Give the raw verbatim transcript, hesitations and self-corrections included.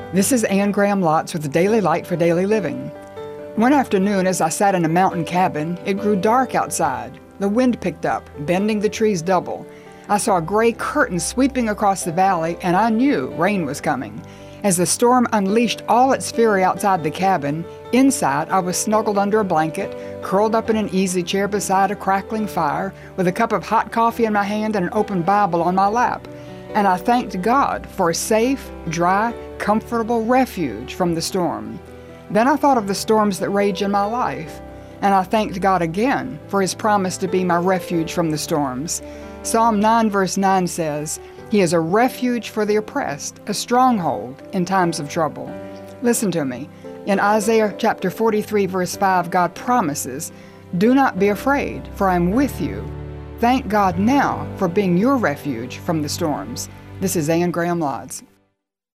This is Anne Graham Lotz with the Daily Light for Daily Living. One afternoon, as I sat in a mountain cabin, it grew dark outside. The wind picked up, bending the trees double. I saw a gray curtain sweeping across the valley, and I knew rain was coming. As the storm unleashed all its fury outside the cabin, inside I was snuggled under a blanket, curled up in an easy chair beside a crackling fire, with a cup of hot coffee in my hand and an open Bible on my lap. And I thanked God for a safe, dry, comfortable refuge from the storm. Then I thought of the storms that rage in my life, and I thanked God again for His promise to be my refuge from the storms. Psalm nine verse nine says, "He is a refuge for the oppressed, a stronghold in times of trouble." Listen to me. In Isaiah chapter forty-three verse five, God promises, "Do not be afraid, for I am with you." Thank God now for being your refuge from the storms. This is Anne Graham Lotz.